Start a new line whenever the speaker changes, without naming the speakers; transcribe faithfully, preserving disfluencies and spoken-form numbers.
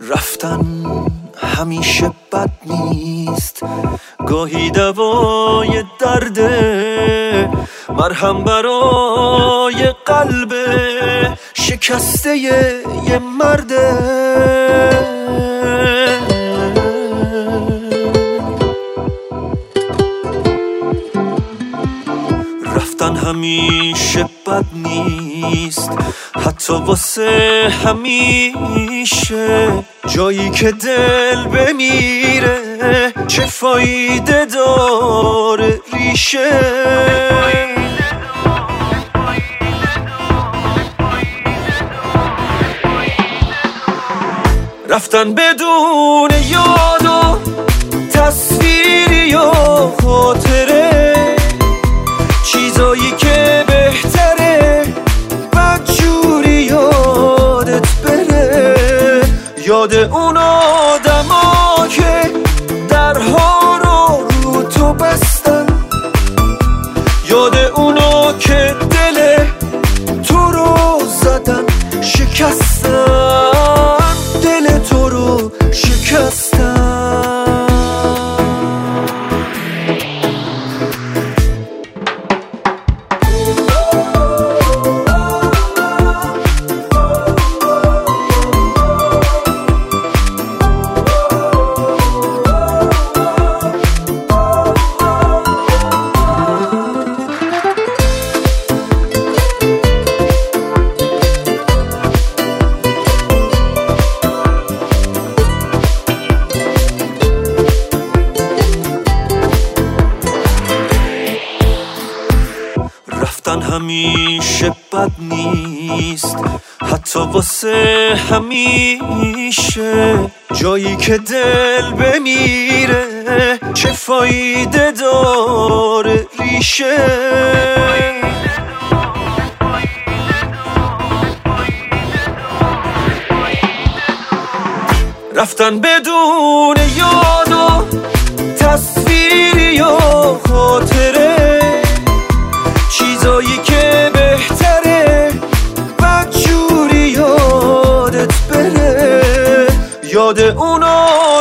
رفتن همیشه بد نیست، گاهی دوای درده، مرهم برای قلب شکسته یه مرده. رفتن همیشه بد نیست، حتی واسه همیشه. جایی که دل بمیره چه فایده داره ریشه. رفتن بدون یاد و تصویری و خاطره، چیزایی که بهتره بدجوری یادت بره. یاد اون آدما که درها رو رو تو بستن، یاد اونا که دل تو رو زدن شکستن، دل تو رو شکستن. رفتن همیشه بد نیست، حتی واسه همیشه. جایی که دل بمیره چه فایده داره ریشه. رفتن بدون یاد و تصویری و خاطره، چیزایی که بهتره بدجوری یادت بره. یاد اونا